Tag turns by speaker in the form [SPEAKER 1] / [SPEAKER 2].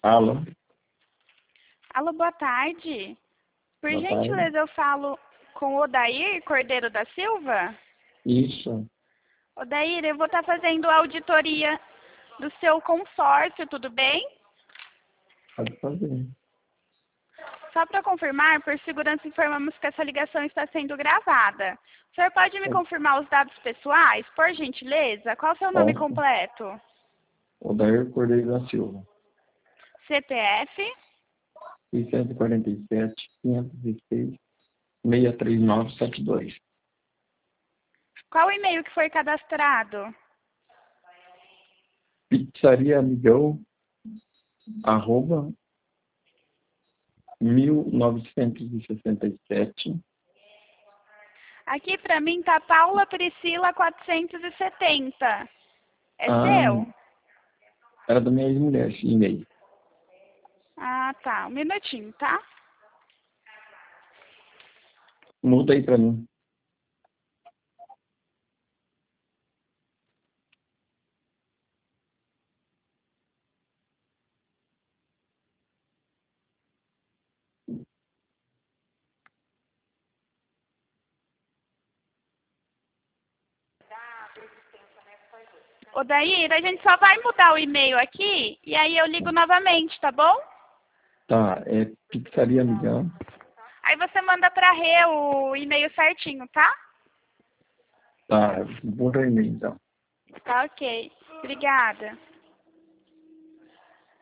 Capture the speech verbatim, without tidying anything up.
[SPEAKER 1] Alô?
[SPEAKER 2] Alô, boa tarde. Por
[SPEAKER 1] Boa
[SPEAKER 2] gentileza,
[SPEAKER 1] tarde.
[SPEAKER 2] eu falo com o Odair Cordeiro da Silva?
[SPEAKER 1] Isso.
[SPEAKER 2] Odair, eu vou estar fazendo auditoria do seu consórcio, tudo bem?
[SPEAKER 1] Pode fazer.
[SPEAKER 2] Só para confirmar, por segurança informamos que essa ligação está sendo gravada. O senhor pode me confirmar os dados pessoais, por gentileza? Qual o seu nome
[SPEAKER 1] Posso.
[SPEAKER 2] completo?
[SPEAKER 1] Odair Cordeiro da Silva.
[SPEAKER 2] C P F?
[SPEAKER 1] seiscentos e quarenta e sete, quinhentos e seis, seis três nove sete dois.
[SPEAKER 2] Qual o e-mail que foi cadastrado?
[SPEAKER 1] Pizzaria Amigão, arroba, mil novecentos e sessenta e sete.
[SPEAKER 2] Aqui para mim tá Paula Priscila quatrocentos e setenta. É
[SPEAKER 1] Ah,
[SPEAKER 2] seu?
[SPEAKER 1] era da minha ex-mulher, esse e-mail.
[SPEAKER 2] Ah, tá. Um minutinho, tá?
[SPEAKER 1] Muda aí pra mim.
[SPEAKER 2] Odair, a gente só vai mudar o e-mail aqui e aí eu ligo novamente, tá bom?
[SPEAKER 1] Tá, é Pizzaria Amigão.
[SPEAKER 2] Aí você manda pra Rê o e-mail certinho, tá?
[SPEAKER 1] Tá, muda o e-mail então.
[SPEAKER 2] Tá, ok. Obrigada.